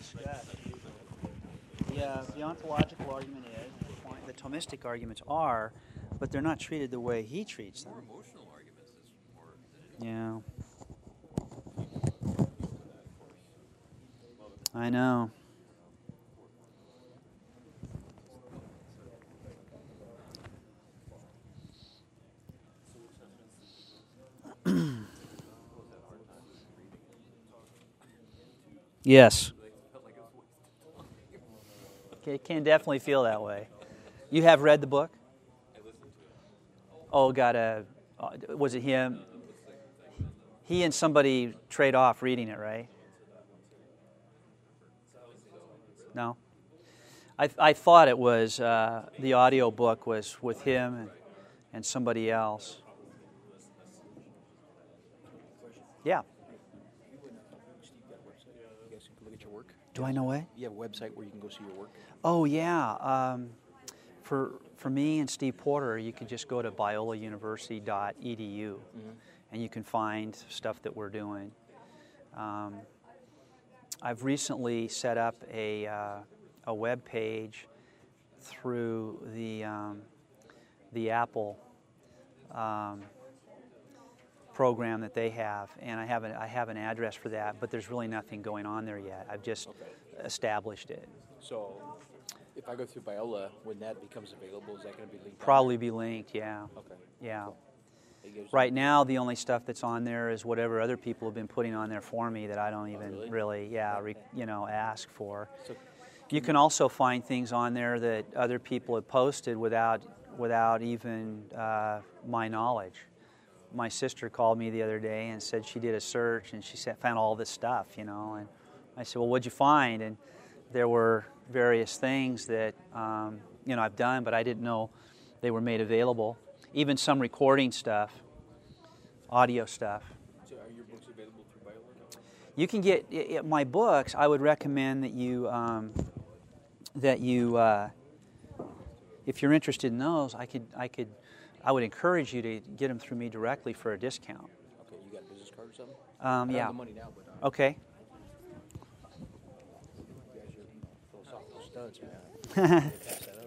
discussed. The ontological argument is, the Thomistic arguments are, but they're not treated the way he treats them. More emotional arguments is more. Yeah. I know. Yes. It can definitely feel that way. You have read the book? Oh, was it him? He and somebody trade off reading it, right? No? I thought it was, the audio book was with him and somebody else. Yeah. Do I know what? You have a website where you can go see your work? Oh, yeah. For me and Steve Porter, you can just go to biolauniversity.edu, and you can find stuff that we're doing. I've recently set up a web page through the Apple program that they have, and I have an address for that, but there's really nothing going on there yet. I've just established it. So if I go through Biola, when that becomes available, is that going to be linked? Probably be linked, yeah. Okay. Yeah. Cool. Right now, the only stuff that's on there is whatever other people have been putting on there for me that I don't even really ask for. So, you can also find things on there that other people have posted without even my knowledge. My sister called me the other day and said she did a search and she found all this stuff, and I said, well, what'd you find? And there were various things that I've done, but I didn't know they were made available. Even some recording stuff, audio stuff. So are your books available through Biola? You can get my books. I would recommend that you if you're interested in those, I would encourage you to get them through me directly for a discount. Okay, you got a business card or something? Yeah. I don't have the money now, but okay. You guys are philosophical studs, man. Pass that out.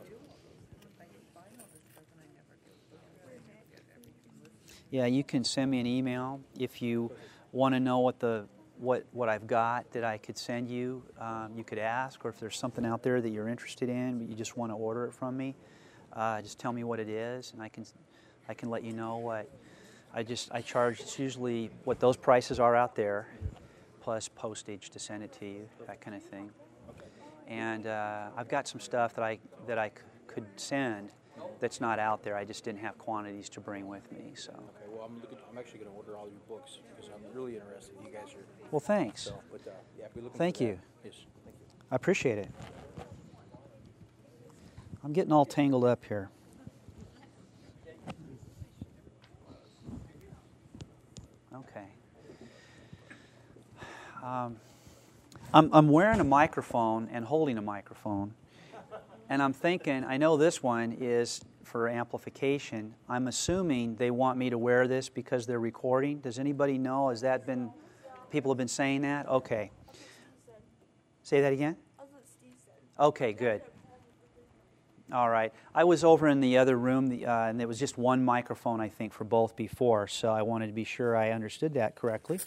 Yeah, you can send me an email if you want to know what I've got that I could send you. You could ask, or if there's something out there that you're interested in, but you just want to order it from me. Just tell me what it is, and I can let you know what I charge. It's usually what those prices are out there, plus postage to send it to you, that kind of thing. And I've got some stuff that I could send that's not out there. I just didn't have quantities to bring with me. So. Okay. Well, I'm actually going to order all your books because I'm really interested. You guys are. Well, thanks. So, but yeah, be looking. Thank for you. That. Yes. Thank you. I appreciate it. I'm getting all tangled up here. Okay. I'm wearing a microphone and holding a microphone, and I'm thinking, I know this one is for amplification. I'm assuming they want me to wear this because they're recording. Does anybody know? People have been saying that? Okay. Say that again? That's what Steve said. Okay, good. All right. I was over in the other room, and there was just one microphone, I think, for both before, so I wanted to be sure I understood that correctly.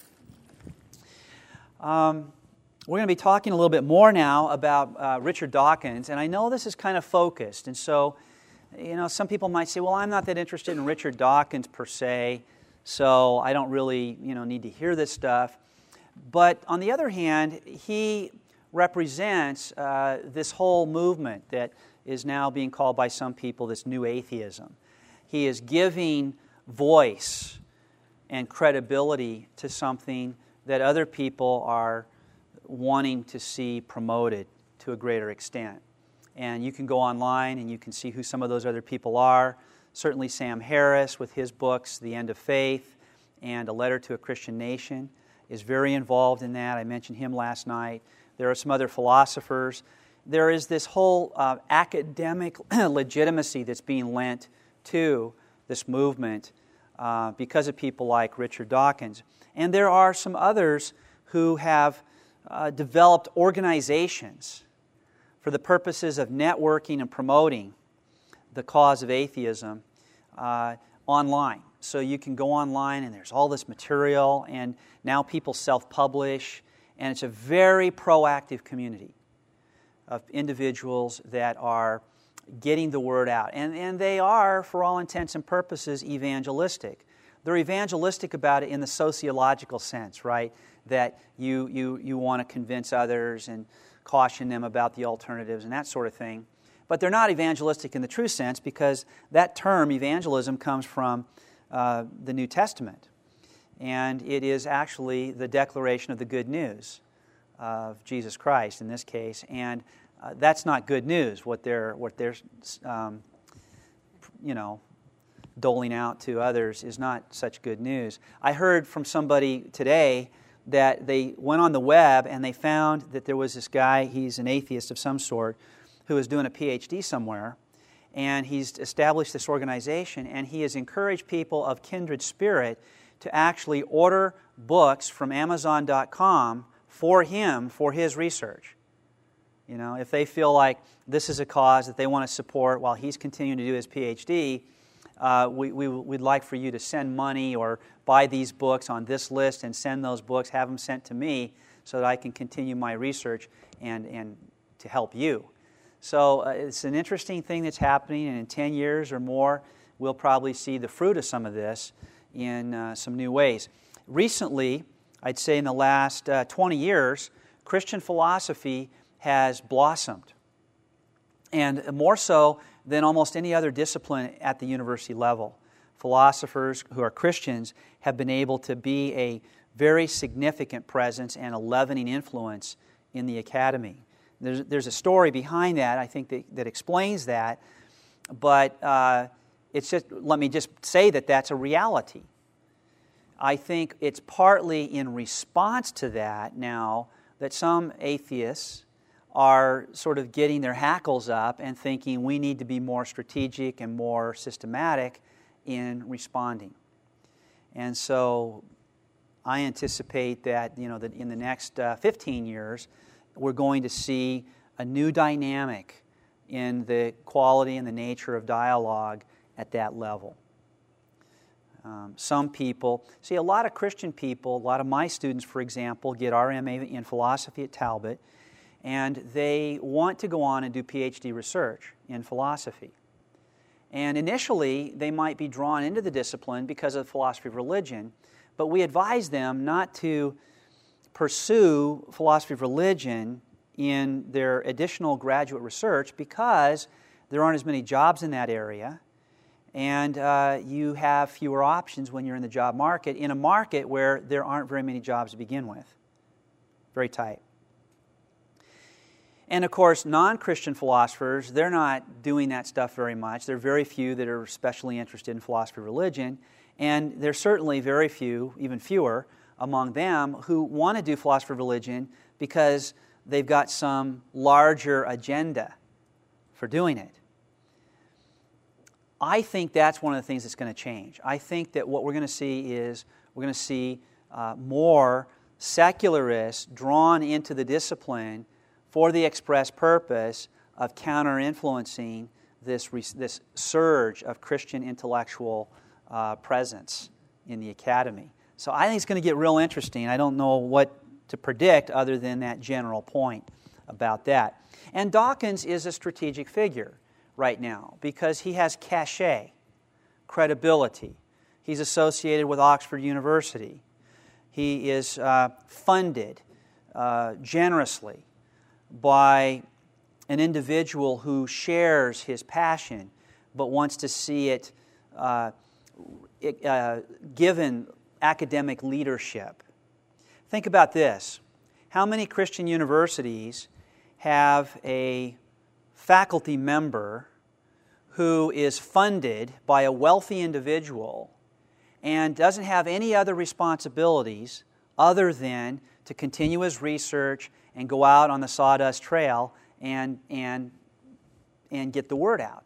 We're going to be talking a little bit more now about Richard Dawkins, and I know this is kind of focused, and so, some people might say, well, I'm not that interested in Richard Dawkins per se, so I don't really, need to hear this stuff. But on the other hand, he represents this whole movement that is now being called by some people this new atheism. He is giving voice and credibility to something that other people are wanting to see promoted to a greater extent. And you can go online and you can see who some of those other people are. Certainly Sam Harris with his books, The End of Faith and A Letter to a Christian Nation, is very involved in that. I mentioned him last night. There are some other philosophers. There is this whole academic legitimacy that's being lent to this movement because of people like Richard Dawkins. And there are some others who have developed organizations for the purposes of networking and promoting the cause of atheism online. So you can go online and there's all this material, and now people self-publish, and it's a very proactive community of individuals that are getting the word out. And they are, for all intents and purposes, evangelistic. They're evangelistic about it in the sociological sense, right? That you want to convince others and caution them about the alternatives and that sort of thing. But they're not evangelistic in the true sense, because that term, evangelism, comes from the New Testament. And it is actually the declaration of the good news of Jesus Christ in this case. And that's not good news. What they're doling out to others is not such good news. I heard from somebody today that they went on the web and they found that there was this guy, he's an atheist of some sort, who is doing a PhD somewhere, and he's established this organization, and he has encouraged people of kindred spirit to actually order books from Amazon.com for him, for his research. You know, if they feel like this is a cause that they want to support while he's continuing to do his PhD, we'd like for you to send money or buy these books on this list and send those books, have them sent to me so that I can continue my research and to help you. So it's an interesting thing that's happening, and in 10 years or more, we'll probably see the fruit of some of this in some new ways. Recently, I'd say in the last 20 years, Christian philosophy has blossomed, and more so than almost any other discipline at the university level. Philosophers who are Christians have been able to be a very significant presence and a leavening influence in the academy. There's a story behind that, I think, that explains that, but let me just say that that's a reality. I think it's partly in response to that now that some atheists are sort of getting their hackles up and thinking we need to be more strategic and more systematic in responding. And so I anticipate that, that in the next 15 years, we're going to see a new dynamic in the quality and the nature of dialogue at that level. Some people, a lot of Christian people, a lot of my students, for example, get RMA in philosophy at Talbot, and they want to go on and do PhD research in philosophy. And initially, they might be drawn into the discipline because of the philosophy of religion, but we advise them not to pursue philosophy of religion in their additional graduate research because there aren't as many jobs in that area, and you have fewer options when you're in the job market, in a market where there aren't very many jobs to begin with. Very tight. And of course, non-Christian philosophers, they're not doing that stuff very much. There are very few that are especially interested in philosophy of religion, and there's certainly very few, even fewer, among them who want to do philosophy of religion because they've got some larger agenda for doing it. I think that's one of the things that's going to change. I think that what we're going to see is more secularists drawn into the discipline for the express purpose of counter-influencing this surge of Christian intellectual presence in the academy. So I think it's going to get real interesting. I don't know what to predict other than that general point about that. And Dawkins is a strategic figure right now because he has cachet, credibility. He's associated with Oxford University. He is funded generously by an individual who shares his passion but wants to see it given academic leadership. Think about this. How many Christian universities have a faculty member who is funded by a wealthy individual and doesn't have any other responsibilities other than to continue his research and go out on the sawdust trail and get the word out?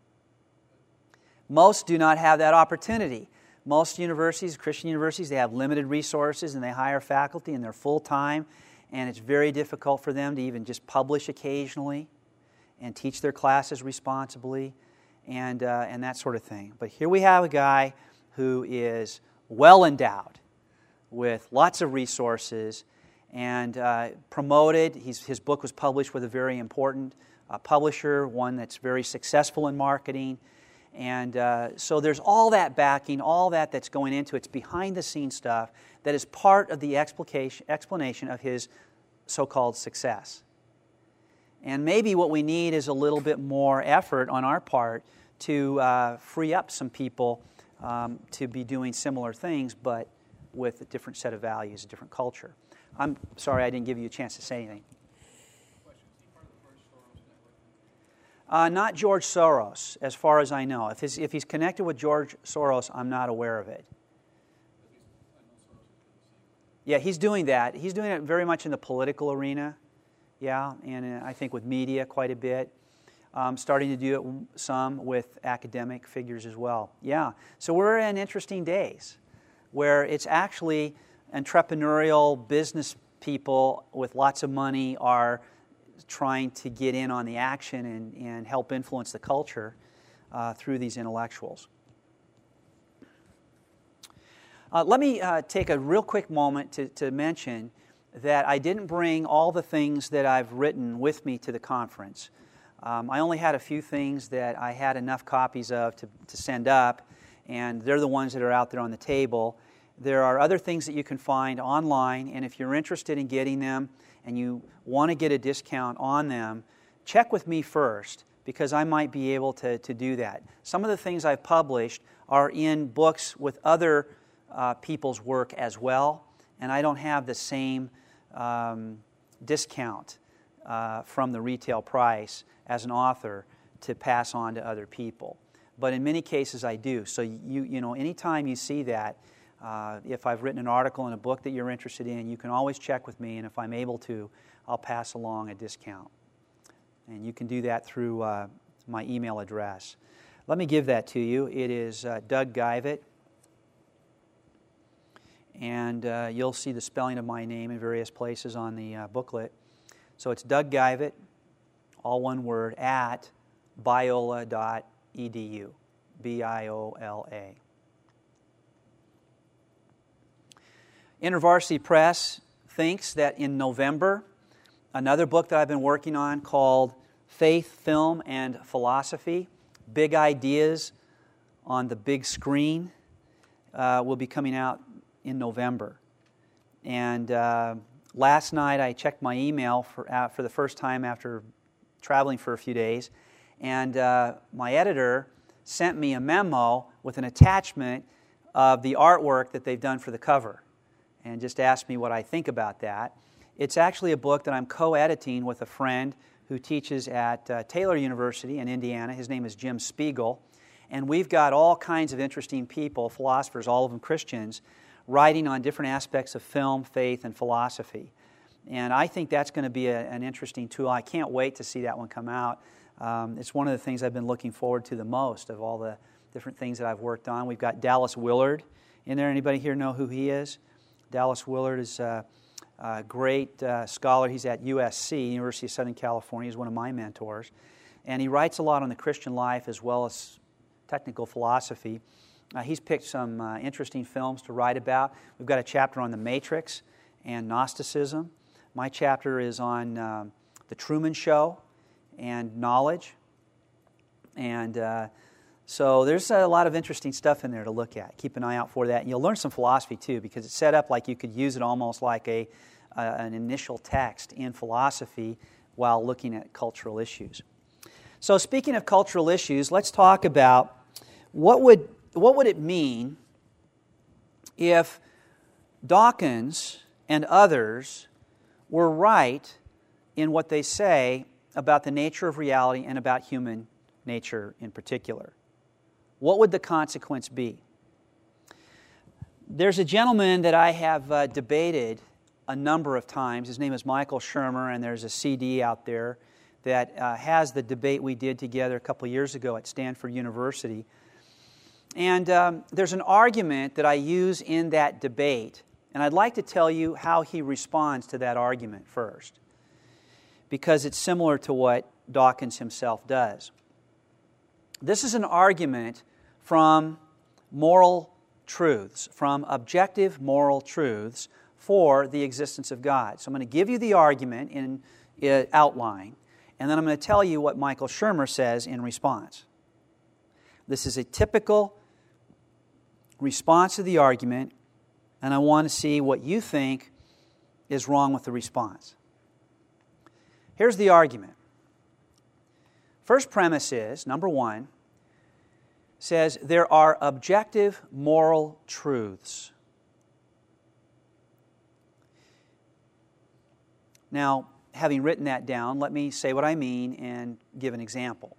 Most do not have that opportunity. Most universities, Christian universities, they have limited resources and they hire faculty and they're full-time and it's very difficult for them to even just publish occasionally and teach their classes responsibly and that sort of thing. But here we have a guy who is well endowed with lots of resources and promoted. His book was published with a very important publisher, one that's very successful in marketing. And so there's all that backing, all that's going into it. It's behind-the-scenes stuff that is part of the explanation of his so-called success. And maybe what we need is a little bit more effort on our part to free up some people to be doing similar things, but with a different set of values, a different culture. I'm sorry I didn't give you a chance to say anything. Not George Soros, as far as I know. If he's connected with George Soros, I'm not aware of it. Yeah, he's doing that. He's doing it very much in the political arena, yeah, and I think with media quite a bit. Starting to do it some with academic figures as well. Yeah, so we're in interesting days where it's actually entrepreneurial business people with lots of money are trying to get in on the action and help influence the culture through these intellectuals. Let me take a real quick moment to mention that I didn't bring all the things that I've written with me to the conference. I only had a few things that I had enough copies of to send up, and they're the ones that are out there on the table. There are other things that you can find online, and if you're interested in getting them and you want to get a discount on them, check with me first, because I might be able to do that. Some of the things I've published are in books with other people's work as well, and I don't have the same discount from the retail price as an author to pass on to other people. But in many cases I do. So you know, anytime you see that, if I've written an article in a book that you're interested in, you can always check with me, and if I'm able to, I'll pass along a discount. And you can do that through my email address. Let me give that to you. It is Doug Geivett, and you'll see the spelling of my name in various places on the booklet. So it's Doug Geivett, all one word, at biola.edu, BIOLA. InterVarsity Press thinks that in November, another book that I've been working on called Faith, Film, and Philosophy, Big Ideas on the Big Screen, will be coming out in November. And last night I checked my email for the first time after traveling for a few days, and my editor sent me a memo with an attachment of the artwork that they've done for the cover, and just asked me what I think about that. It's actually a book that I'm co-editing with a friend who teaches at Taylor University in Indiana. His name is Jim Spiegel, and we've got all kinds of interesting people, philosophers, all of them Christians, writing on different aspects of film, faith, and philosophy. And I think that's going to be an interesting tool. I can't wait to see that one come out. It's one of the things I've been looking forward to the most of all the different things that I've worked on. We've got Dallas Willard in there. Anybody here know who he is? Dallas Willard is a great scholar. He's at USC, University of Southern California. He's one of my mentors. And he writes a lot on the Christian life as well as technical philosophy. He's picked some interesting films to write about. We've got a chapter on The Matrix and Gnosticism. My chapter is on The Truman Show and knowledge. And so there's a lot of interesting stuff in there to look at. Keep an eye out for that. And you'll learn some philosophy, too, because it's set up like you could use it almost like an initial text in philosophy while looking at cultural issues. So speaking of cultural issues, let's talk about what would it mean if Dawkins and others were right in what they say about the nature of reality and about human nature in particular. What would the consequence be? There's a gentleman that I have debated a number of times. His name is Michael Shermer, and there's a CD out there that has the debate we did together a couple years ago at Stanford University. And there's an argument that I use in that debate, And I'd like to tell you how he responds to that argument first, because it's similar to what Dawkins himself does. This is an argument from moral truths, from objective moral truths for the existence of God. So I'm going to give you the argument in outline, and then I'm going to tell you what Michael Shermer says in response. This is a typical response to the argument, and I want to see what you think is wrong with the response. Here's the argument. First premise is, number one, says there are objective moral truths. Now, having written that down, let me say what I mean and give an example.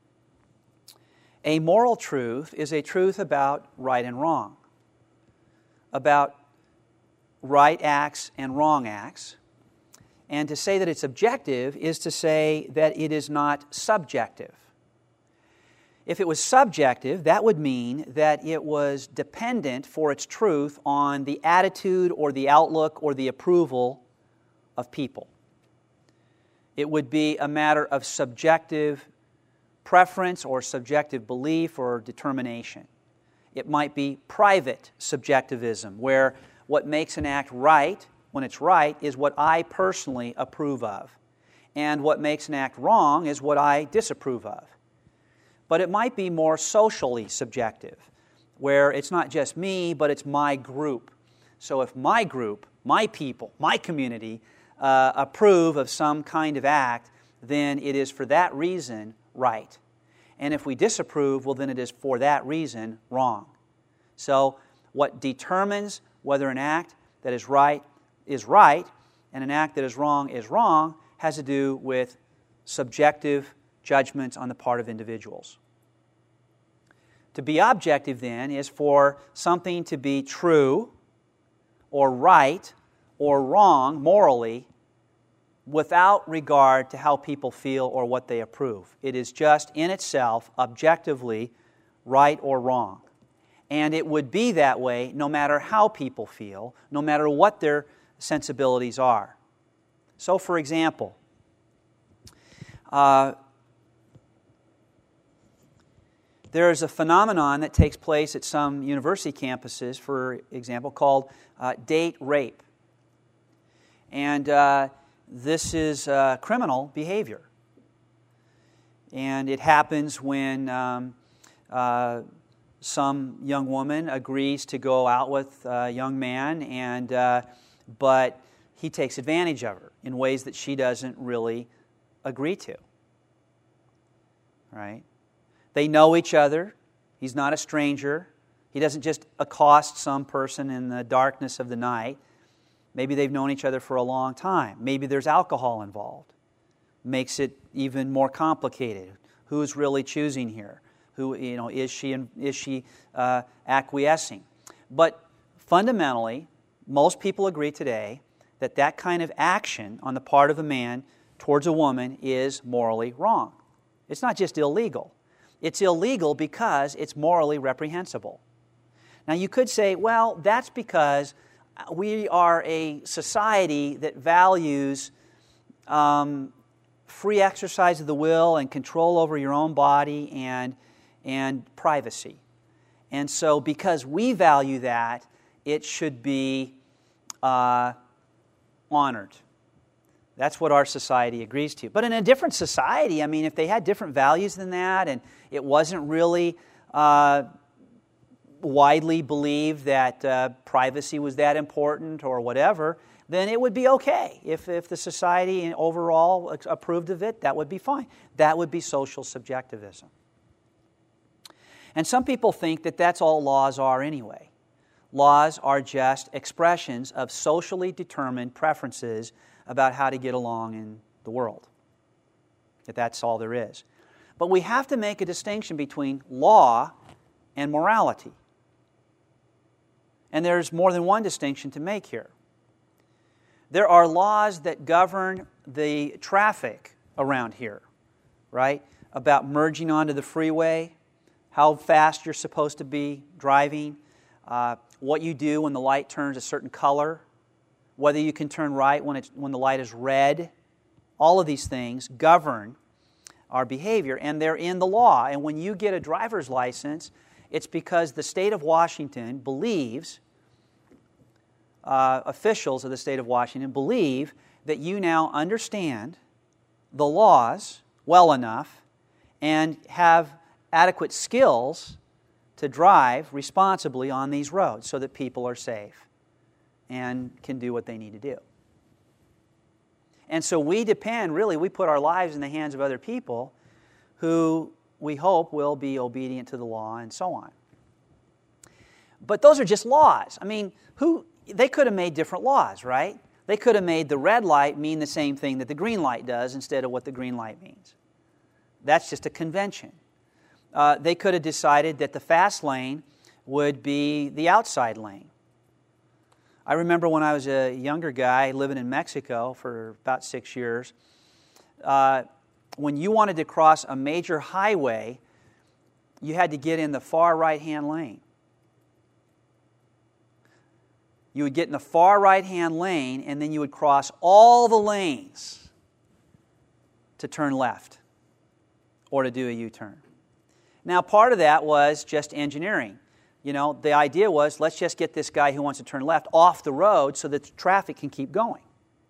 A moral truth is a truth about right and wrong, about right acts and wrong acts. And to say that it's objective is to say that it is not subjective. If it was subjective, that would mean that it was dependent for its truth on the attitude or the outlook or the approval of people. It would be a matter of subjective preference or subjective belief or determination. It might be private subjectivism, where what makes an act right, when it's right, is what I personally approve of. And what makes an act wrong is what I disapprove of. But it might be more socially subjective, where it's not just me, but it's my group. So if my group, my people, my community approve of some kind of act, then it is for that reason right. And if we disapprove, well, then it is for that reason wrong. So what determines whether an act that is right and an act that is wrong has to do with subjective judgments on the part of individuals. To be objective, then, is for something to be true or right or wrong morally without regard to how people feel or what they approve. It is just in itself, objectively, right or wrong. And it would be that way no matter how people feel, no matter what their sensibilities are. So, for example, there is a phenomenon that takes place at some university campuses, for example, called date rape. And this is criminal behavior. And it happens when some young woman agrees to go out with a young man, but he takes advantage of her in ways that she doesn't really agree to. Right? They know each other. He's not a stranger. He doesn't just accost some person in the darkness of the night. Maybe they've known each other for a long time. Maybe there's alcohol involved. Makes it even more complicated. Who's really choosing here? Who, is she acquiescing? But fundamentally, most people agree today that that kind of action on the part of a man towards a woman is morally wrong. It's not just illegal. It's illegal because it's morally reprehensible. Now you could say, well, that's because we are a society that values free exercise of the will and control over your own body and privacy. And so because we value that, it should be honored. That's what our society agrees to. But in a different society, if they had different values than that, and it wasn't really widely believed that privacy was that important or whatever, then it would be okay. If the society overall approved of it, that would be fine. That would be social subjectivism. And some people think that that's all laws are anyway. Laws are just expressions of socially determined preferences about how to get along in the world. That that's all there is. But we have to make a distinction between law and morality. And there's more than one distinction to make here. There are laws that govern the traffic around here, right? About merging onto the freeway, how fast you're supposed to be driving, what you do when the light turns a certain color, whether you can turn right when the light is red. All of these things govern our behavior, and they're in the law. And when you get a driver's license, it's because the state of Washington believes, officials of the state of Washington believe that you now understand the laws well enough and have adequate skills to drive responsibly on these roads so that people are safe and can do what they need to do. And so we put our lives in the hands of other people who we hope will be obedient to the law and so on. But those are just laws. I mean, they could have made different laws, right? They could have made the red light mean the same thing that the green light does instead of what the green light means. That's just a convention. They could have decided that the fast lane would be the outside lane. I remember when I was a younger guy living in Mexico for about 6 years, when you wanted to cross a major highway, you had to get in the far right-hand lane. You would get in the far right-hand lane, and then you would cross all the lanes to turn left or to do a U-turn. Now, part of that was just engineering. You know, the idea was, let's just get this guy who wants to turn left off the road so that the traffic can keep going.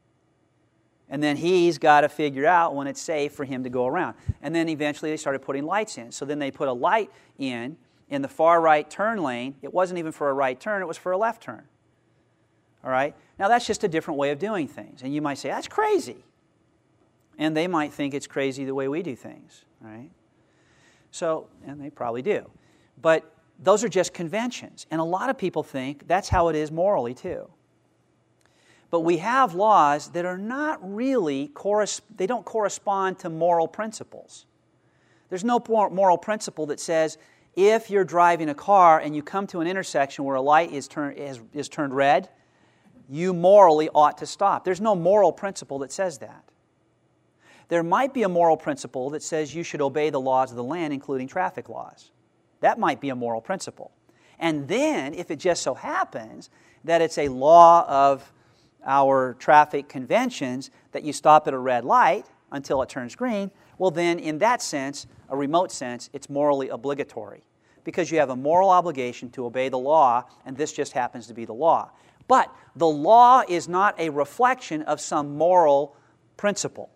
And then he's got to figure out when it's safe for him to go around. And then eventually they started putting lights in. So then they put a light in the far right turn lane. It wasn't even for a right turn, it was for a left turn. All right? Now that's just a different way of doing things. And you might say, that's crazy. And they might think it's crazy the way we do things. Right? So, and they probably do. But those are just conventions. And a lot of people think that's how it is morally too. But we have laws that are not really, they don't correspond to moral principles. There's no moral principle that says if you're driving a car and you come to an intersection where a light is turned red, you morally ought to stop. There's no moral principle that says that. There might be a moral principle that says you should obey the laws of the land, including traffic laws. That might be a moral principle. And then, if it just so happens that it's a law of our traffic conventions that you stop at a red light until it turns green, well then, in that sense, a remote sense, it's morally obligatory. Because you have a moral obligation to obey the law, and this just happens to be the law. But the law is not a reflection of some moral principle.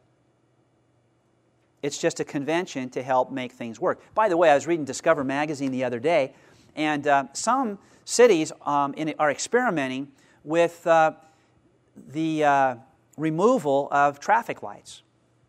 It's just a convention to help make things work. By the way, I was reading Discover magazine the other day, and some cities are experimenting with the removal of traffic lights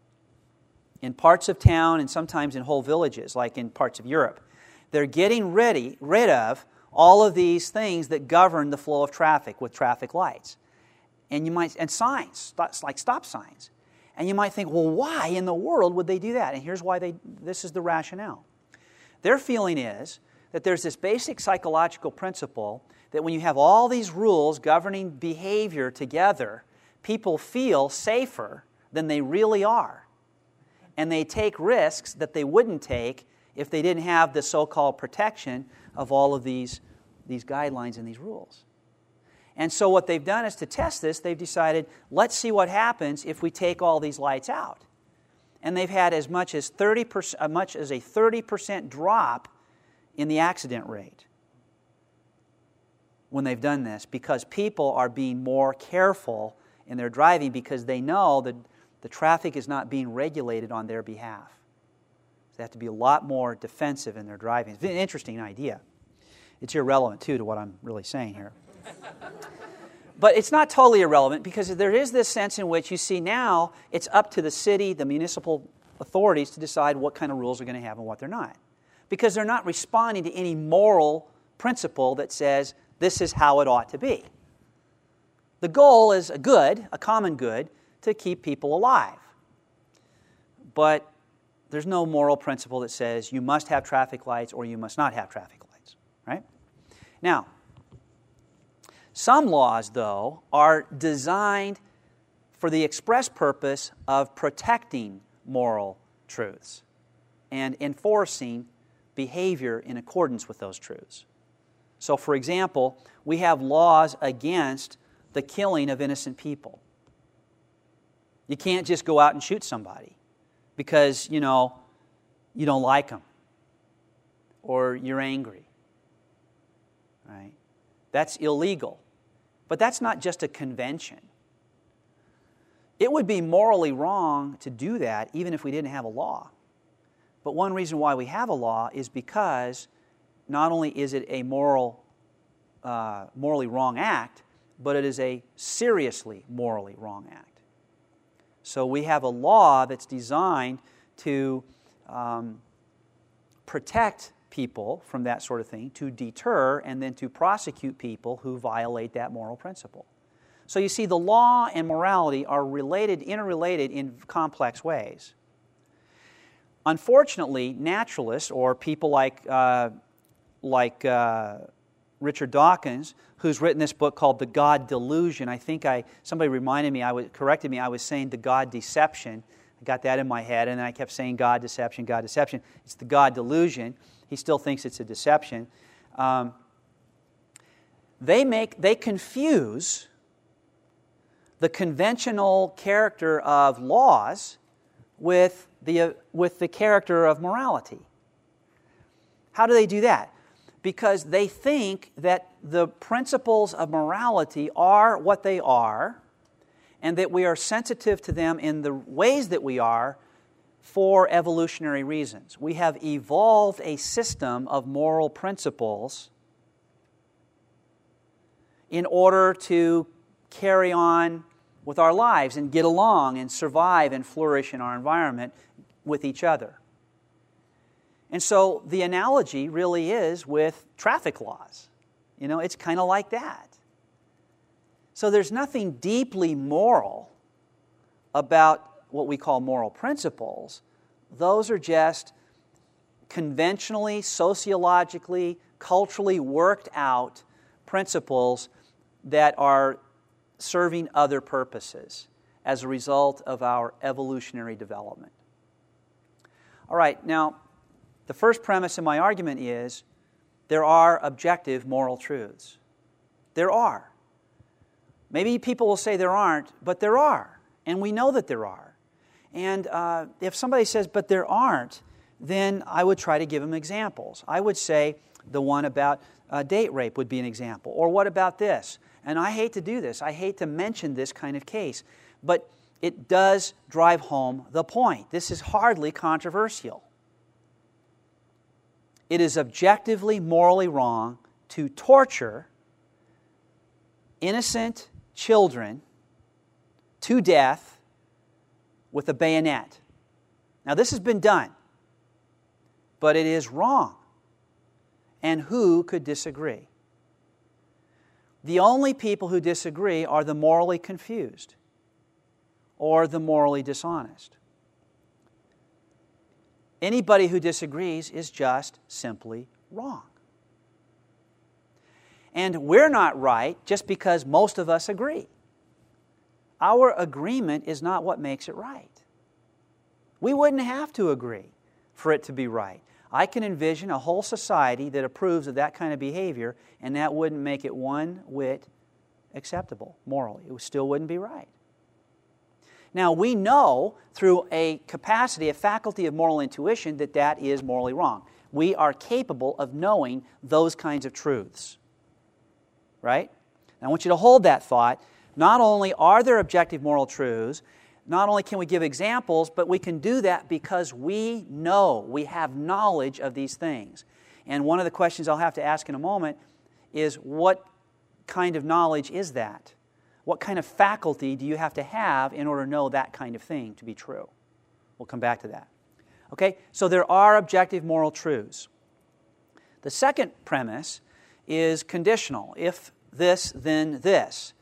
in parts of town and sometimes in whole villages, like in parts of Europe. They're getting rid of all of these things that govern the flow of traffic with traffic lights. And signs, like stop signs. And you might think, well, why in the world would they do that? And here's why this is the rationale. Their feeling is that there's this basic psychological principle that when you have all these rules governing behavior together, people feel safer than they really are. And they take risks that they wouldn't take if they didn't have the so-called protection of all of these guidelines and these rules. And so what they've done is to test this, they've decided, let's see what happens if we take all these lights out. And they've had as much as a 30% drop in the accident rate when they've done this, because people are being more careful in their driving because they know that the traffic is not being regulated on their behalf. So they have to be a lot more defensive in their driving. It's an interesting idea. It's irrelevant, too, to what I'm really saying here. But it's not totally irrelevant because there is this sense in which you see now it's up to the city, the municipal authorities to decide what kind of rules are going to have and what they're not. Because they're not responding to any moral principle that says this is how it ought to be. The goal is a common good, to keep people alive. But there's no moral principle that says you must have traffic lights or you must not have traffic lights, right? Now, some laws, though, are designed for the express purpose of protecting moral truths and enforcing behavior in accordance with those truths. So, for example, we have laws against the killing of innocent people. You can't just go out and shoot somebody because, you don't like them or you're angry. Right? That's illegal. But that's not just a convention. It would be morally wrong to do that even if we didn't have a law. But one reason why we have a law is because not only is it a morally wrong act, but it is a seriously morally wrong act. So we have a law that's designed to protect people from that sort of thing, to deter and then to prosecute people who violate that moral principle. So you see, the law and morality are interrelated in complex ways. Unfortunately, naturalists or people like Richard Dawkins, who's written this book called The God Delusion. I think somebody reminded me, corrected me, I was saying the God Deception. I got that in my head, and then I kept saying God Deception, God Deception. It's the God Delusion. He still thinks it's a deception. They confuse the conventional character of laws with the character of morality. How do they do that? Because they think that the principles of morality are what they are, and that we are sensitive to them in the ways that we are for evolutionary reasons. We have evolved a system of moral principles in order to carry on with our lives and get along and survive and flourish in our environment with each other. And so the analogy really is with traffic laws. It's kind of like that. So there's nothing deeply moral about what we call moral principles. Those are just conventionally, sociologically, culturally worked out principles that are serving other purposes as a result of our evolutionary development. All right, now, the first premise in my argument is there are objective moral truths. There are. Maybe people will say there aren't, but there are. And we know that there are. And if somebody says, but there aren't, then I would try to give them examples. I would say the one about date rape would be an example. Or what about this? And I hate to do this. I hate to mention this kind of case. But it does drive home the point. This is hardly controversial. It is objectively morally wrong to torture innocent children to death with a bayonet. Now, this has been done, but it is wrong. And who could disagree? The only people who disagree are the morally confused or the morally dishonest. Anybody who disagrees is just simply wrong. And we're not right just because most of us agree. Our agreement is not what makes it right. We wouldn't have to agree for it to be right. I can envision a whole society that approves of that kind of behavior, and that wouldn't make it one whit acceptable morally. It still wouldn't be right. Now, we know through a capacity, a faculty of moral intuition, that that is morally wrong. We are capable of knowing those kinds of truths. Right? Now, I want you to hold that thought. Not only are there objective moral truths, not only can we give examples, but we can do that because we know, we have knowledge of these things. And one of the questions I'll have to ask in a moment is, what kind of knowledge is that? What kind of faculty do you have to have in order to know that kind of thing to be true? We'll come back to that. Okay, so there are objective moral truths. The second premise is conditional. If this, then this.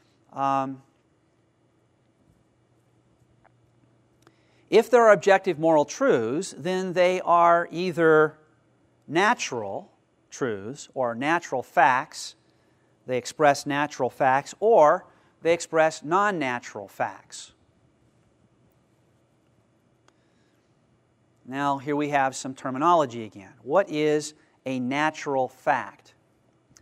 If there are objective moral truths, then they are either natural truths or natural facts. They express natural facts, or they express non-natural facts. Now, here we have some terminology again. What is a natural fact?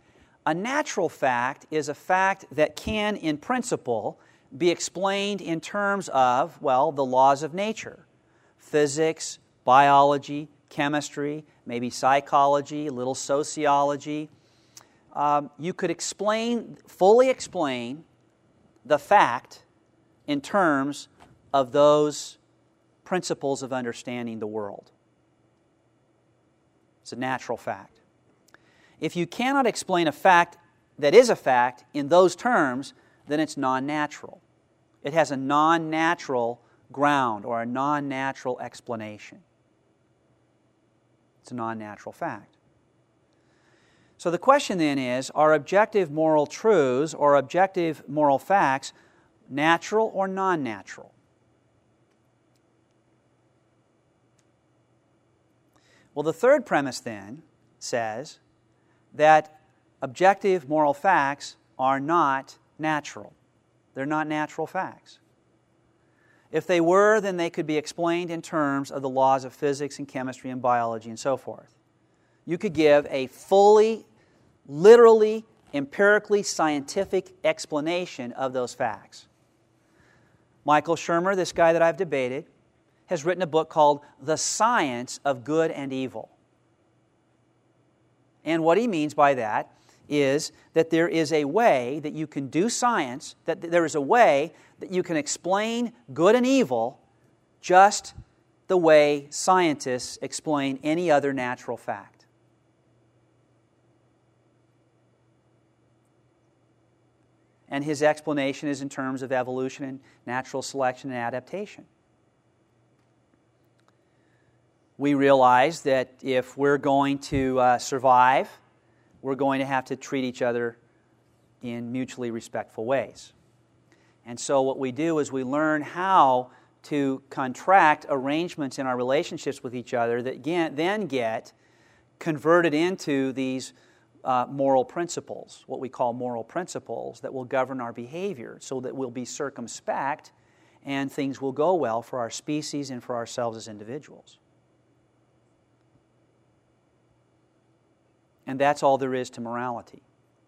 A natural fact is a fact that can, in principle, be explained in terms of, well, the laws of nature. Physics, biology, chemistry, maybe psychology, a little sociology. You could fully explain the fact in terms of those principles of understanding the world. It's a natural fact. If you cannot explain a fact that is a fact in those terms, then it's non-natural. It has a non-natural ground or a non-natural explanation. It's a non-natural fact. So the question then is, are objective moral truths or objective moral facts natural or non-natural? Well, the third premise then says that objective moral facts are not natural. They're not natural facts. If they were, then they could be explained in terms of the laws of physics and chemistry and biology and so forth. You could give a fully, literally, empirically scientific explanation of those facts. Michael Shermer, this guy that I've debated, has written a book called The Science of Good and Evil. And what he means by that is that there is a way that you can do science, that there is a way that you can explain good and evil just the way scientists explain any other natural fact. And his explanation is in terms of evolution and natural selection and adaptation. We realize that if we're going to survive, we're going to have to treat each other in mutually respectful ways. And so what we do is we learn how to contract arrangements in our relationships with each other that then get converted into these moral principles, what we call moral principles, that will govern our behavior so that we'll be circumspect and things will go well for our species and for ourselves as individuals. And that's all there is to morality.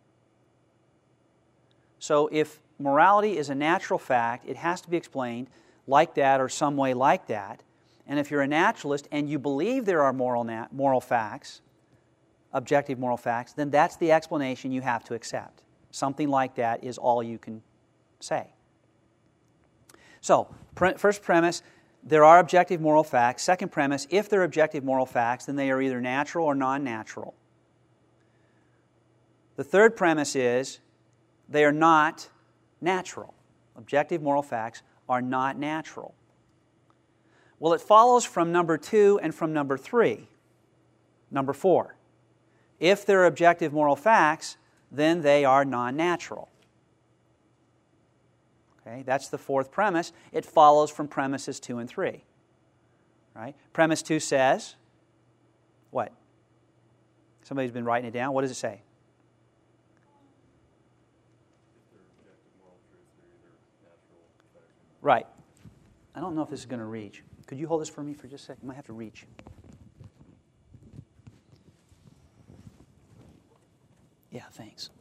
So if morality is a natural fact, it has to be explained like that or some way like that. And if you're a naturalist and you believe there are moral facts, objective moral facts, then that's the explanation you have to accept. Something like that is all you can say. So, first premise, there are objective moral facts. Second premise, if they're objective moral facts, then they are either natural or non-natural. The third premise is they are not natural. Objective moral facts are not natural. Well, it follows from number 2 and from number 3. Number 4. If they're objective moral facts, then they are non-natural. Okay, that's the fourth premise. It follows from premises 2 and 3. Right? Premise 2 says, what? Somebody's been writing it down. What does it say? Right. I don't know if this is going to reach. Could you hold this for me for just a second? I might have to reach. Yeah, thanks.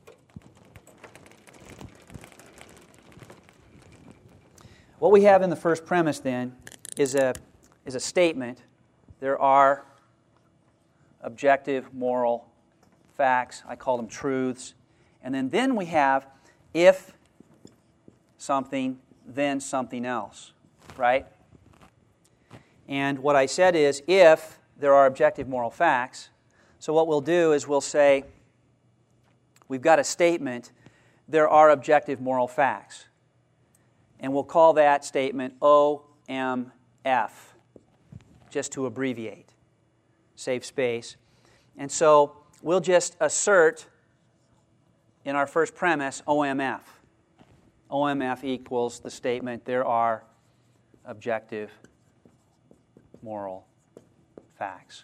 What we have in the first premise, then, is a statement. There are objective moral facts. I call them truths. And then we have if something, then something else, right? And what I said is if there are objective moral facts, so what we'll do is we'll say we've got a statement, there are objective moral facts. And we'll call that statement OMF, just to abbreviate, save space. And so we'll just assert in our first premise OMF. OMF equals the statement, there are objective moral facts.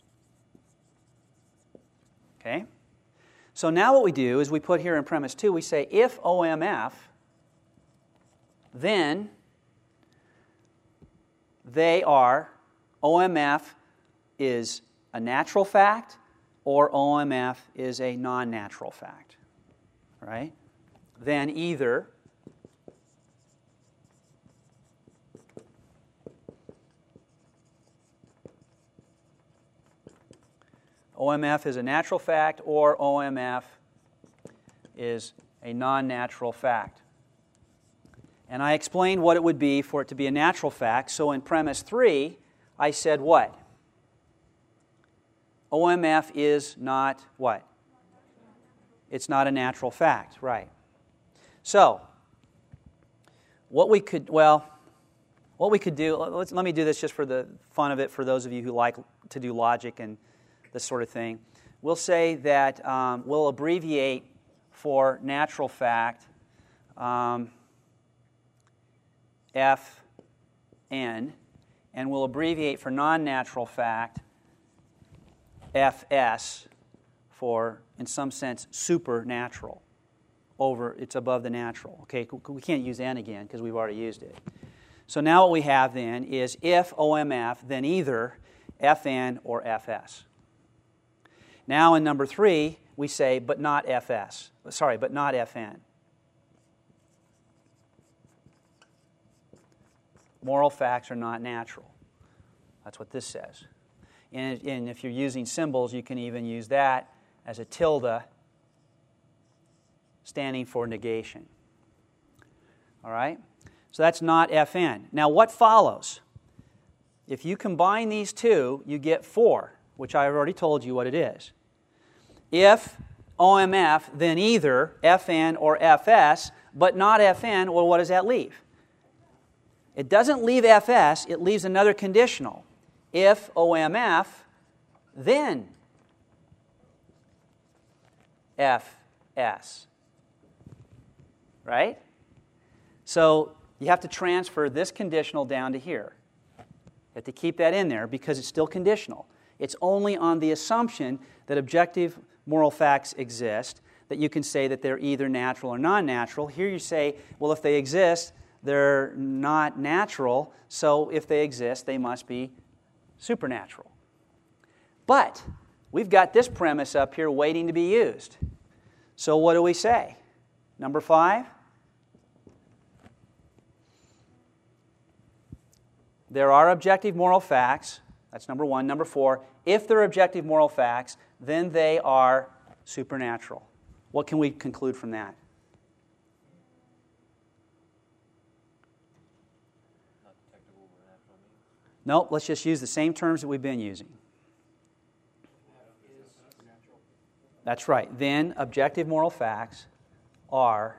Okay? So now what we do is we put here in premise 2, we say if OMF, then they are, OMF is a natural fact or OMF is a non-natural fact. right, than either OMF is a natural fact or OMF is a non-natural fact. And I explained what it would be for it to be a natural fact. So in premise 3, I said what? OMF is not what? It's not a natural fact, right. So, what we could do, let me do this just for the fun of it, for those of you who like to do logic and this sort of thing. We'll say that we'll abbreviate for natural fact Fn, and we'll abbreviate for non-natural fact Fs for, in some sense, supernatural. It's above the natural. Okay, we can't use n again because we've already used it. So now what we have then is if OMF, then either Fn or Fs. Now in number 3, we say, but not Fs. Sorry, but not Fn. Moral facts are not natural. That's what this says. And if you're using symbols, you can even use that as a tilde standing for negation. All right? So that's not Fn. Now what follows? If you combine these two, you get 4, which I've already told you what it is. If OMF, then either Fn or Fs, but not Fn, well, what does that leave? It doesn't leave Fs, it leaves another conditional. If OMF, then Fs. Right? So you have to transfer this conditional down to here. You have to keep that in there because it's still conditional. It's only on the assumption that objective moral facts exist that you can say that they're either natural or non-natural. Here you say, well, if they exist, they're not natural, so if they exist, they must be supernatural. But we've got this premise up here waiting to be used. So what do we say? Number 5? There are objective moral facts. That's number 1. Number 4, if they're objective moral facts, then they are supernatural. What can we conclude from that? Not detectable or natural means. Nope, let's just use the same terms that we've been using. That's right. Then objective moral facts are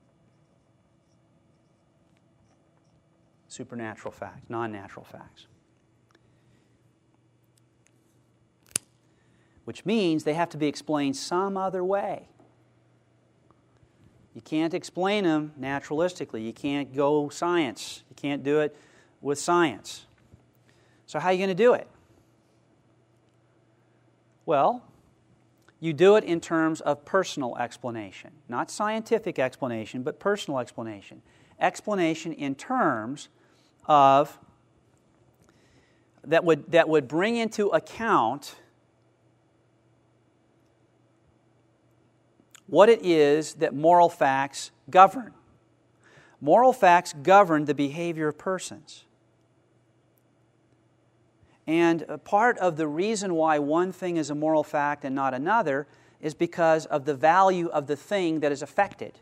supernatural facts, non-natural facts. Which means they have to be explained some other way. You can't explain them naturalistically. You can't go science. You can't do it with science. So how are you going to do it? Well, you do it in terms of personal explanation. Not scientific explanation, but personal explanation. Explanation in terms of that would bring into account what it is that moral facts govern. Moral facts govern the behavior of persons. And a part of the reason why one thing is a moral fact and not another is because of the value of the thing that is affected.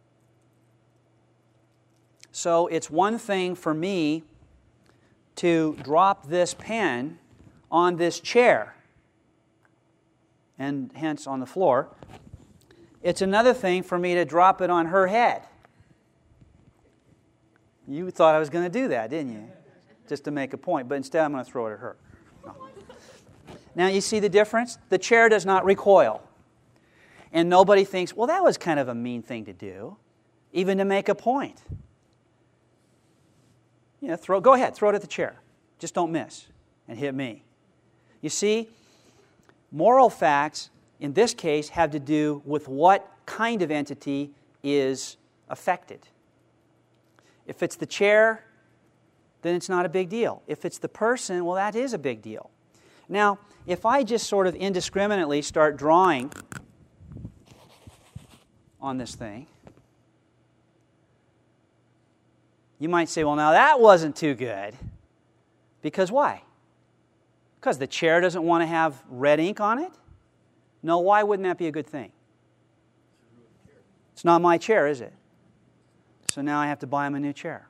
So it's one thing for me to drop this pen on this chair, and hence on the floor. It's another thing for me to drop it on her head. You thought I was going to do that, didn't you? Just to make a point, but instead I'm going to throw it at her. No. Now you see the difference? The chair does not recoil. And nobody thinks, well, that was kind of a mean thing to do, even to make a point. You know, go ahead, throw it at the chair. Just don't miss and hit me. You see, moral facts in this case have to do with what kind of entity is affected. If it's the chair, then it's not a big deal. If it's the person, well, that is a big deal. Now, if I just sort of indiscriminately start drawing on this thing. You might say, well, now that wasn't too good. Because why? Because the chair doesn't want to have red ink on it? No, why wouldn't that be a good thing? It's not my chair, is it? So now I have to buy him a new chair.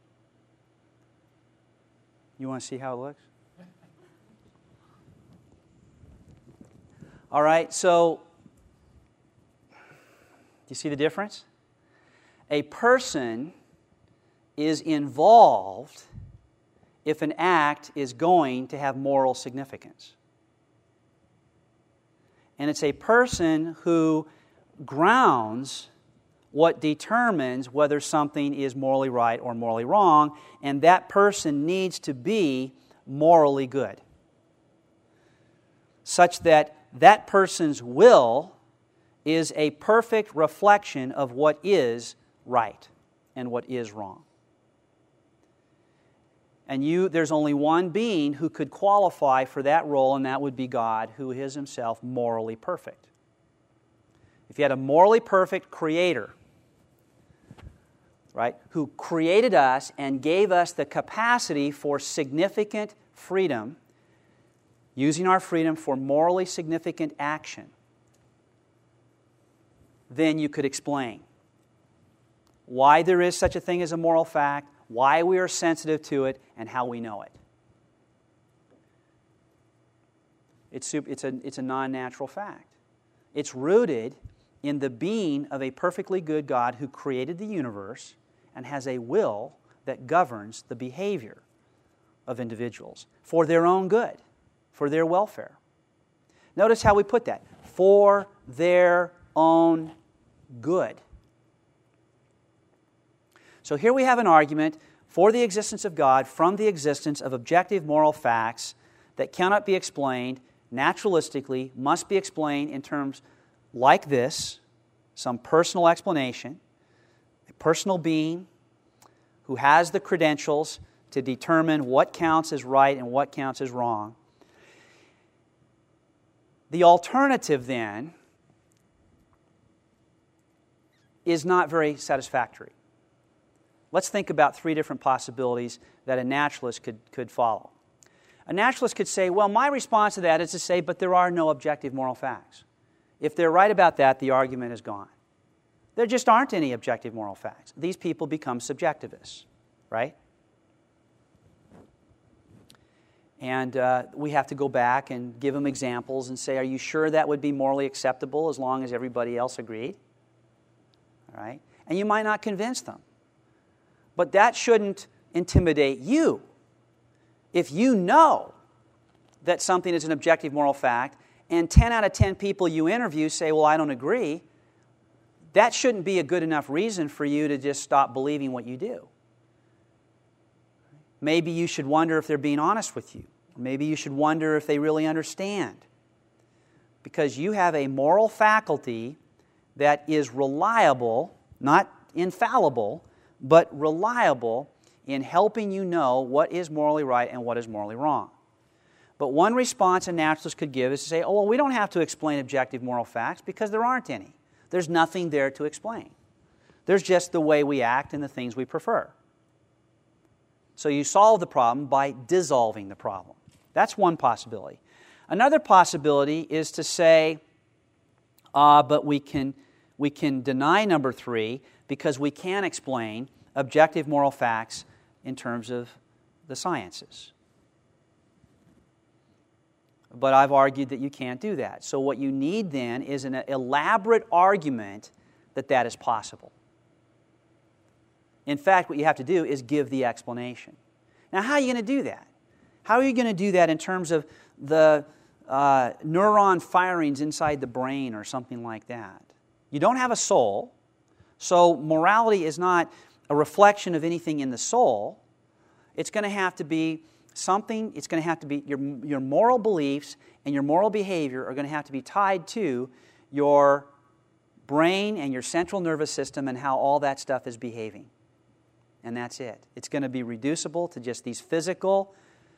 You want to see how it looks? All right, so do you see the difference? A person is involved if an act is going to have moral significance. And it's a person who grounds what determines whether something is morally right or morally wrong, and that person needs to be morally good, such that that person's will is a perfect reflection of what is right and what is wrong. And there's only one being who could qualify for that role, and that would be God, who is Himself morally perfect. If you had a morally perfect Creator, right, who created us and gave us the capacity for significant freedom, using our freedom for morally significant action, then you could explain why there is such a thing as a moral fact, why we are sensitive to it, and how we know it. It's a non-natural fact. It's rooted in the being of a perfectly good God who created the universe and has a will that governs the behavior of individuals for their own good, for their welfare. Notice how we put that. For their own good. So here we have an argument for the existence of God from the existence of objective moral facts that cannot be explained naturalistically, must be explained in terms like this, some personal explanation, a personal being who has the credentials to determine what counts as right and what counts as wrong. The alternative, then, is not very satisfactory. Let's think about three different possibilities that a naturalist could follow. A naturalist could say, well, my response to that is to say, but there are no objective moral facts. If they're right about that, the argument is gone. There just aren't any objective moral facts. These people become subjectivists, right? And we have to go back and give them examples and say, are you sure that would be morally acceptable as long as everybody else agreed? All right? And you might not convince them. But that shouldn't intimidate you. If you know that something is an objective moral fact, and 10 out of 10 people you interview say, well, I don't agree, that shouldn't be a good enough reason for you to just stop believing what you do. Maybe you should wonder if they're being honest with you. Or maybe you should wonder if they really understand. Because you have a moral faculty that is reliable, not infallible, but reliable in helping you know what is morally right and what is morally wrong. But one response a naturalist could give is to say, oh, well, we don't have to explain objective moral facts because there aren't any. There's nothing there to explain. There's just the way we act and the things we prefer. So you solve the problem by dissolving the problem. That's one possibility. Another possibility is to say, but we can deny number 3 because we can explain objective moral facts in terms of the sciences. But I've argued that you can't do that. So what you need then is an elaborate argument that that is possible. In fact, what you have to do is give the explanation. Now, how are you going to do that? How are you going to do that in terms of the neuron firings inside the brain or something like that? You don't have a soul, so morality is not a reflection of anything in the soul. It's going to have to be something, it's going to have to be your moral beliefs and your moral behavior are going to have to be tied to your brain and your central nervous system and how all that stuff is behaving. And that's it. It's going to be reducible to just these physical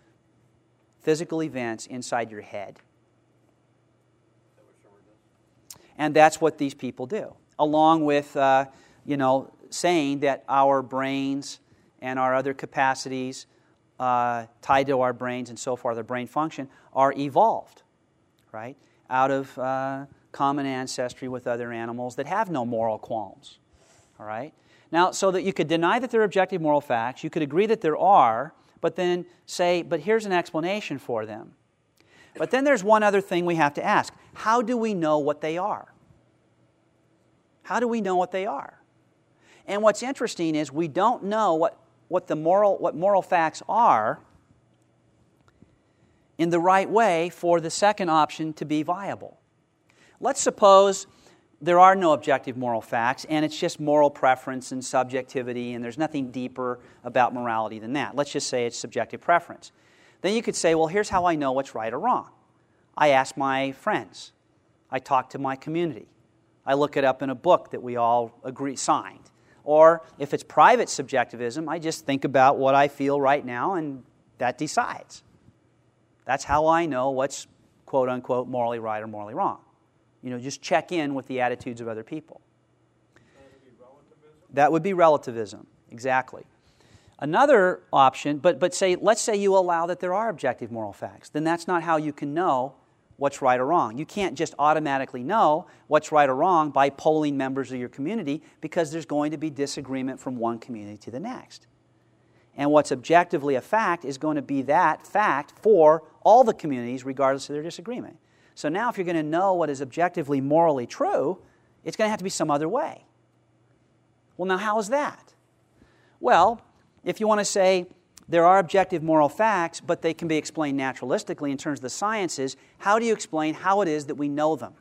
events inside your head. And that's what these people do. along with, saying that our brains and our other capacities tied to our brains and so forth, the brain function, are evolved, right, out of common ancestry with other animals that have no moral qualms, all right? Now, so that you could deny that they're objective moral facts, you could agree that there are, but then say, but here's an explanation for them. But then there's one other thing we have to ask. How do we know what they are? How do we know what they are? And what's interesting is we don't know what moral facts are in the right way for the second option to be viable. Let's suppose there are no objective moral facts, and it's just moral preference and subjectivity, and there's nothing deeper about morality than that. Let's just say it's subjective preference. Then you could say, well, here's how I know what's right or wrong. I ask my friends. I talk to my community. I look it up in a book that we all agree signed. Or if it's private subjectivism, I just think about what I feel right now, and that decides. That's how I know what's, quote unquote, morally right or morally wrong. Just check in with the attitudes of other people. That would be relativism, exactly. Another option, but let's say you allow that there are objective moral facts. Then that's not how you can know what's right or wrong. You can't just automatically know what's right or wrong by polling members of your community, because there's going to be disagreement from one community to the next. And what's objectively a fact is going to be that fact for all the communities, regardless of their disagreement. So now if you're going to know what is objectively morally true, it's going to have to be some other way. Well, now how is that? Well, if you want to say there are objective moral facts, but they can be explained naturalistically in terms of the sciences, how do you explain how it is that we know them?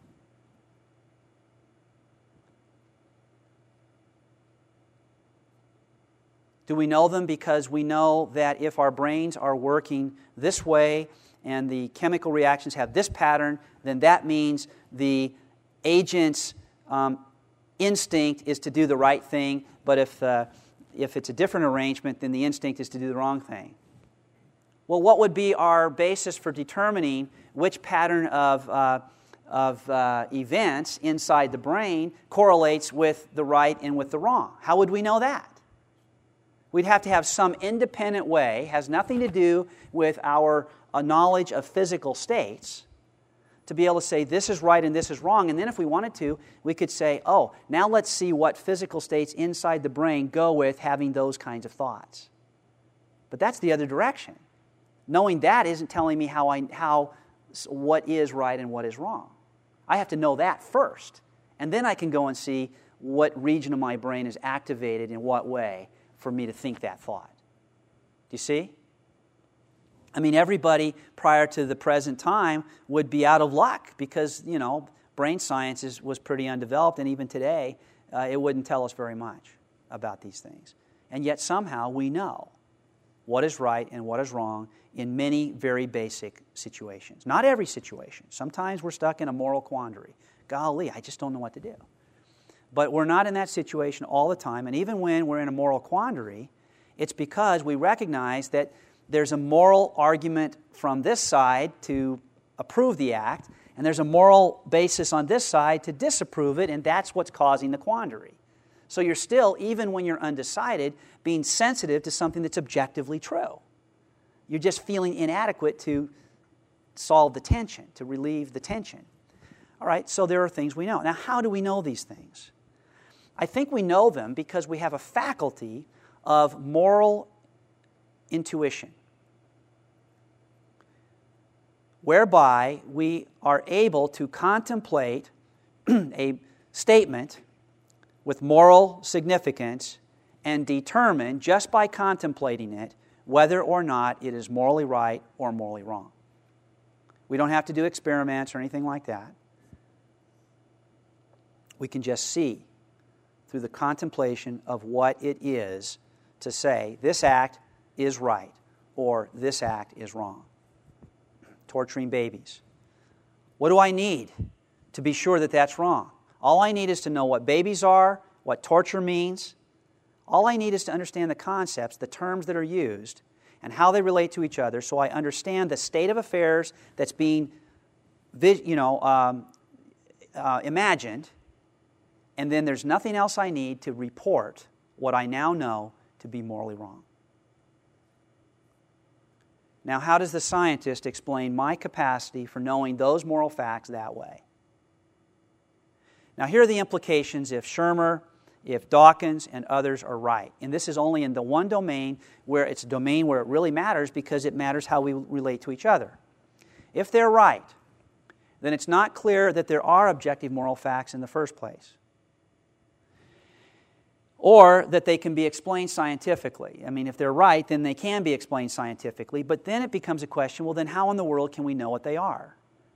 Do we know them because we know that if our brains are working this way and the chemical reactions have this pattern, then that means the agent's instinct is to do the right thing, but if it's a different arrangement, then the instinct is to do the wrong thing? Well, what would be our basis for determining which pattern of events inside the brain correlates with the right and with the wrong? How would we know that? We'd have to have some independent way, has nothing to do with our knowledge of physical states, to be able to say this is right and this is wrong. And then if we wanted to, we could say, oh, now let's see what physical states inside the brain go with having those kinds of thoughts. But that's the other direction. Knowing that isn't telling me what is right and what is wrong. I have to know that first. And then I can go and see what region of my brain is activated in what way for me to think that thought. Do you see? I mean, everybody prior to the present time would be out of luck because, brain science was pretty undeveloped, and even today, it wouldn't tell us very much about these things. And yet somehow we know what is right and what is wrong in many very basic situations. Not every situation. Sometimes we're stuck in a moral quandary. Golly, I just don't know what to do. But we're not in that situation all the time, and even when we're in a moral quandary, it's because we recognize that there's a moral argument from this side to approve the act, and there's a moral basis on this side to disapprove it, and that's what's causing the quandary. So you're still, even when you're undecided, being sensitive to something that's objectively true. You're just feeling inadequate to solve the tension, to relieve the tension. All right, so there are things we know. Now, how do we know these things? I think we know them because we have a faculty of moral intuition, whereby we are able to contemplate a statement with moral significance and determine, just by contemplating it, whether or not it is morally right or morally wrong. We don't have to do experiments or anything like that. We can just see through the contemplation of what it is to say, this act is right or this act is wrong. Torturing babies. What do I need to be sure that that's wrong? All I need is to know what babies are, what torture means. All I need is to understand the concepts, the terms that are used, and how they relate to each other, so I understand the state of affairs that's being imagined, and then there's nothing else I need to report what I now know to be morally wrong. Now, how does the scientist explain my capacity for knowing those moral facts that way? Now, here are the implications if Shermer, if Dawkins, and others are right. And this is only in the one domain where it's a domain where it really matters because it matters how we relate to each other. If they're right, then it's not clear that there are objective moral facts in the first place, or that they can be explained scientifically. I mean, if they're right, then they can be explained scientifically, but then it becomes a question, well, then how in the world can we know what they are?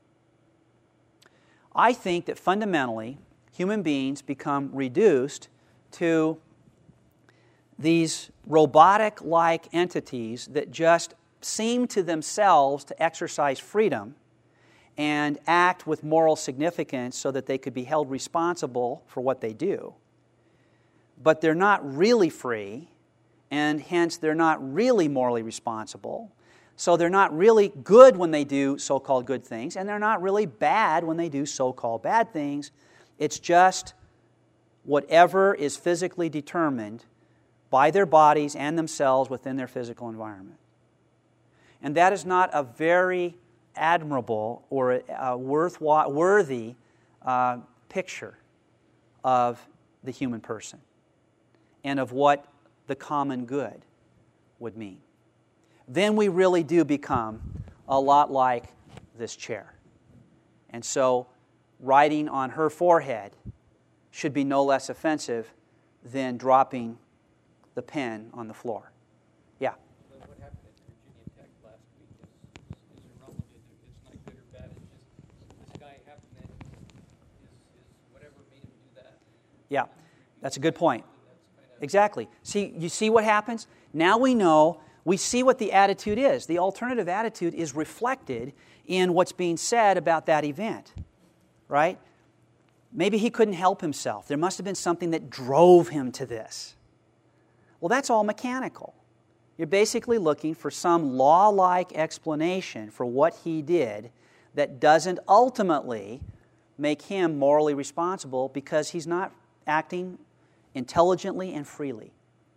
I think that fundamentally, human beings become reduced to these robotic-like entities that just seem to themselves to exercise freedom and act with moral significance so that they could be held responsible for what they do. But they're not really free, and hence they're not really morally responsible. So they're not really good when they do so-called good things, and they're not really bad when they do so-called bad things. It's just whatever is physically determined by their bodies and themselves within their physical environment. And that is not a very admirable or a worthy picture of the human person and of what the common good would mean. Then we really do become a lot like this chair. And so writing on her forehead should be no less offensive than dropping the pen on the floor. Yeah? What happened at Virginia Tech last week is irrelevant. It's not good or bad. It's just this guy happened and is whatever made him do that. Yeah, that's a good point. Exactly. You see what happens? Now we know, we see what the attitude is. The alternative attitude is reflected in what's being said about that event, right? Maybe he couldn't help himself. There must have been something that drove him to this. Well, that's all mechanical. You're basically looking for some law-like explanation for what he did that doesn't ultimately make him morally responsible because he's not acting intelligently and freely.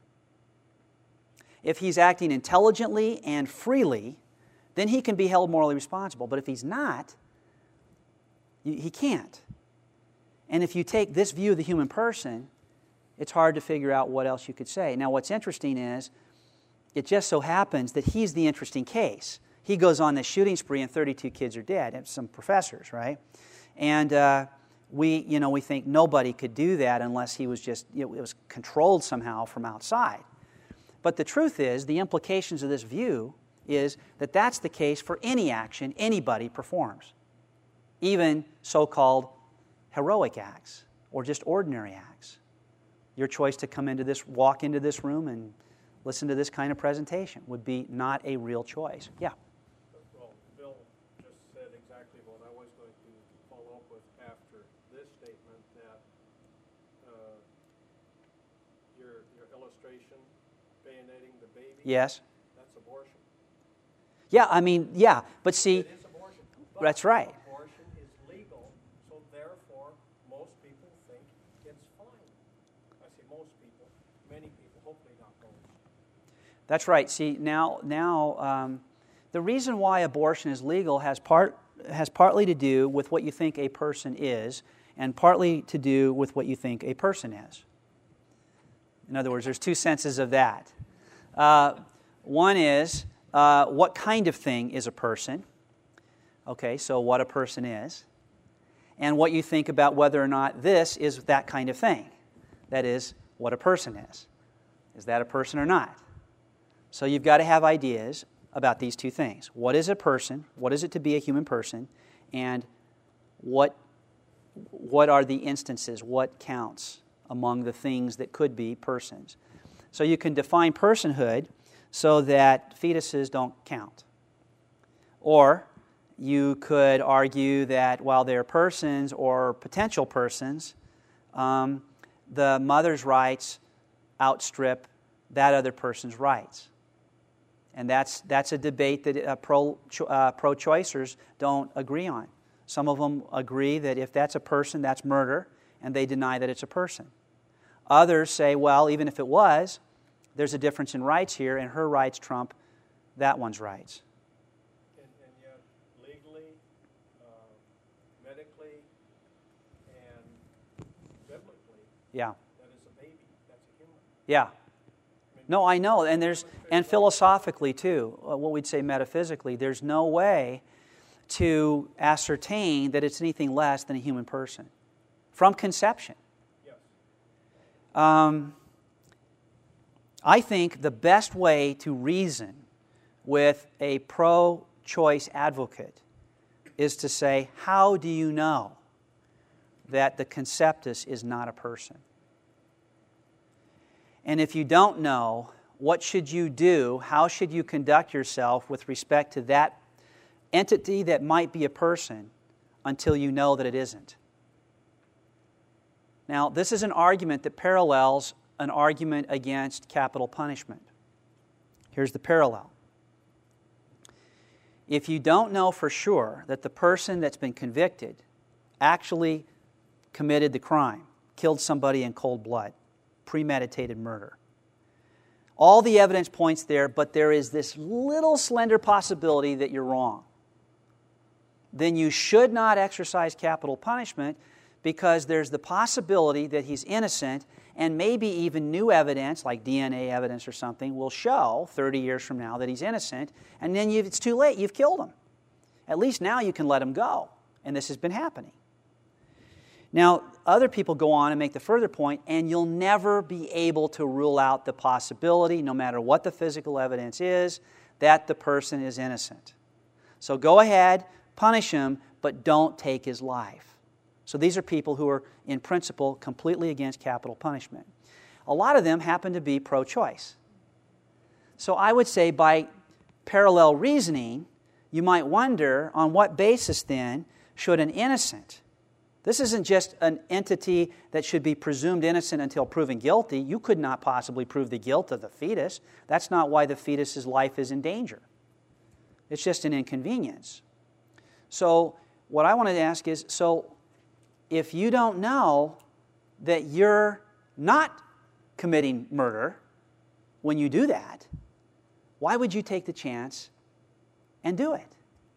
If he's acting intelligently and freely, then he can be held morally responsible. But if he's not, he can't. And if you take this view of the human person, it's hard to figure out what else you could say. Now, what's interesting is, it just so happens that he's the interesting case. He goes on this shooting spree and 32 kids are dead, and some professors, right? And we think nobody could do that unless he was just, it was controlled somehow from outside. But the truth is, the implications of this view is that that's the case for any action anybody performs, even so-called heroic acts or just ordinary acts. Your choice to walk into this room and listen to this kind of presentation would be not a real choice. Yeah. Well, Bill just said exactly what I was going to follow up with after this statement, that your illustration, bayoneting the baby, Yes. that's abortion. Yeah, but see, It is abortion. But that's right. abortion is legal, so therefore most people think it's fine. I say most people, many people, hopefully not most. That's right. See, now, the reason why abortion is legal has partly to do with what you think a person is, and partly to do with what you think a person is. In other words, there's two senses of that. One is, what kind of thing is a person? Okay, so what a person is. And what you think about whether or not this is that kind of thing. That is, what a person is. Is that a person or not? So you've got to have ideas about these two things. What is a person? What is it to be a human person? And what are the instances? What counts among the things that could be persons? So you can define personhood so that fetuses don't count. Or you could argue that while they're persons or potential persons, the mother's rights outstrip that other person's rights. And that's a debate that pro-choicers don't agree on. Some of them agree that if that's a person, that's murder, and they deny that it's a person. Others say, well, even if it was, there's a difference in rights here, and her rights trump that one's rights. And yet, legally, medically, and biblically, Yeah. that is a baby. That's a human. Yeah. No, I know, and philosophically too, what we'd say metaphysically, there's no way to ascertain that it's anything less than a human person from conception. Yes. I think the best way to reason with a pro-choice advocate is to say, how do you know that the conceptus is not a person? And if you don't know, what should you do? How should you conduct yourself with respect to that entity that might be a person until you know that it isn't? Now, this is an argument that parallels an argument against capital punishment. Here's the parallel. If you don't know for sure that the person that's been convicted actually committed the crime, killed somebody in cold blood, premeditated murder. All the evidence points there, but there is this little slender possibility that you're wrong. Then you should not exercise capital punishment because there's the possibility that he's innocent, and maybe even new evidence, like DNA evidence or something, will show 30 years from now that he's innocent, and then it's too late. You've killed him. At least now you can let him go, and this has been happening. Now, other people go on and make the further point, and you'll never be able to rule out the possibility, no matter what the physical evidence is, that the person is innocent. So go ahead, punish him, but don't take his life. So these are people who are, in principle, completely against capital punishment. A lot of them happen to be pro-choice. So I would say by parallel reasoning, you might wonder on what basis then should an innocent... This isn't just an entity that should be presumed innocent until proven guilty. You could not possibly prove the guilt of the fetus. That's not why the fetus's life is in danger. It's just an inconvenience. So what I want to ask is, so if you don't know that you're not committing murder when you do that, why would you take the chance and do it?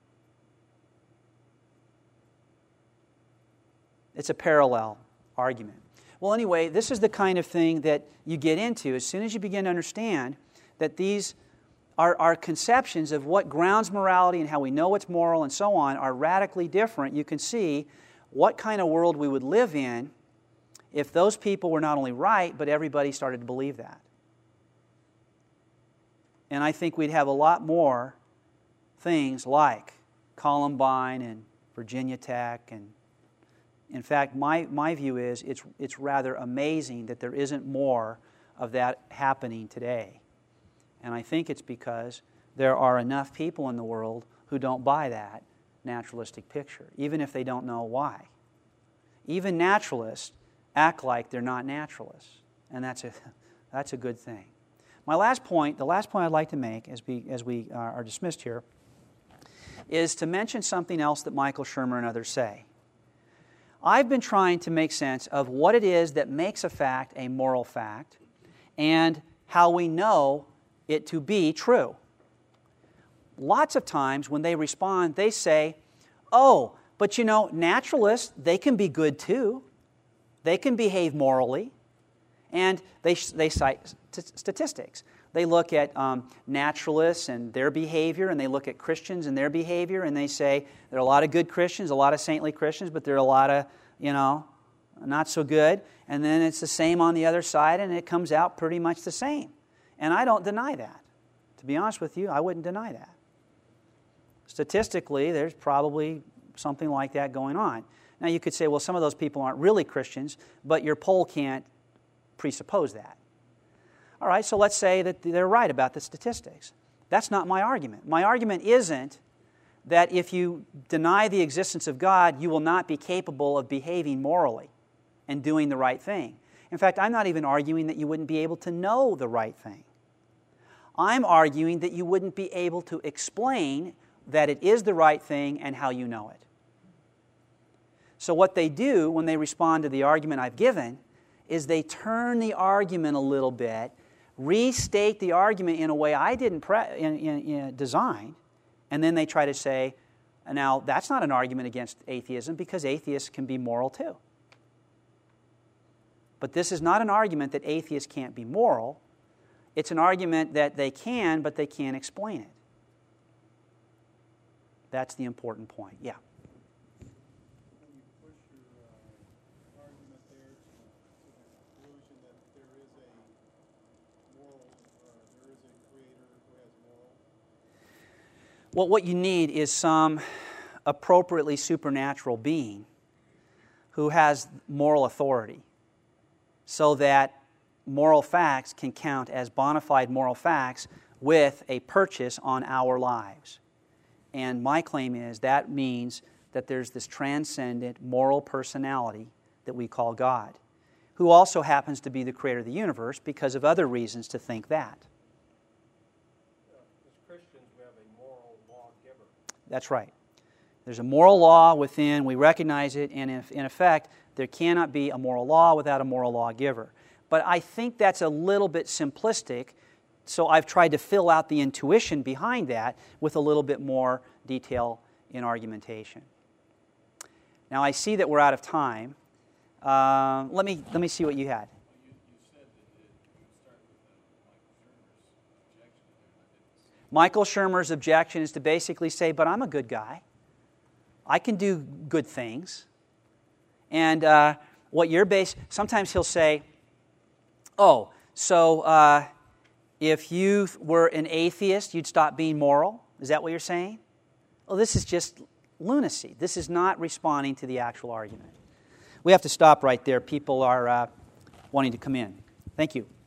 It's a parallel argument. Well, anyway, this is the kind of thing that you get into as soon as you begin to understand that these are conceptions of what grounds morality and how we know what's moral and so on are radically different. You can see what kind of world we would live in if those people were not only right, but everybody started to believe that. And I think we'd have a lot more things like Columbine and Virginia Tech. And in fact, my view is it's rather amazing that there isn't more of that happening today. And I think it's because there are enough people in the world who don't buy that naturalistic picture, even if they don't know why. Even naturalists act like they're not naturalists, and that's a good thing. The last point I'd like to make as we are dismissed here is to mention something else that Michael Shermer and others say. I've been trying to make sense of what it is that makes a fact a moral fact and how we know it to be true. Lots of times when they respond, they say, oh, but you know, naturalists, they can be good too. They can behave morally. And they cite statistics. They look at naturalists and their behavior, and they look at Christians and their behavior, and they say there are a lot of good Christians, a lot of saintly Christians, but there are a lot of, not so good. And then it's the same on the other side, and it comes out pretty much the same. And I don't deny that. To be honest with you, I wouldn't deny that. Statistically, there's probably something like that going on. Now you could say, well, some of those people aren't really Christians, but your poll can't presuppose that. All right, so let's say that they're right about the statistics. That's not my argument. My argument isn't that if you deny the existence of God, you will not be capable of behaving morally and doing the right thing. In fact, I'm not even arguing that you wouldn't be able to know the right thing. I'm arguing that you wouldn't be able to explain that it is the right thing and how you know it. So what they do when they respond to the argument I've given is they turn the argument a little bit, restate the argument in a way I didn't design, and then they try to say, now that's not an argument against atheism because atheists can be moral too. But this is not an argument that atheists can't be moral. It's an argument that they can, but they can't explain it. That's the important point. Yeah. When you push your argument there to the conclusion that there is a moral, or there is a creator who has moral. Well, what you need is some appropriately supernatural being who has moral authority so that moral facts can count as bona fide moral facts with a purchase on our lives. And my claim is that means that there's this transcendent moral personality that we call God, who also happens to be the creator of the universe because of other reasons to think that. As Christians, we have a moral lawgiver. That's right. There's a moral law within, we recognize it, and if, in effect, there cannot be a moral law without a moral lawgiver. But I think that's a little bit simplistic, so I've tried to fill out the intuition behind that with a little bit more detail in argumentation. Now, I see that we're out of time. Let me see what you had. You said that it would start with Michael Shermer's objection is to basically say, but I'm a good guy. I can do good things. And what you're sometimes he'll say, oh, so if you were an atheist, you'd stop being moral? Is that what you're saying? Well, this is just lunacy. This is not responding to the actual argument. We have to stop right there. People are wanting to come in. Thank you.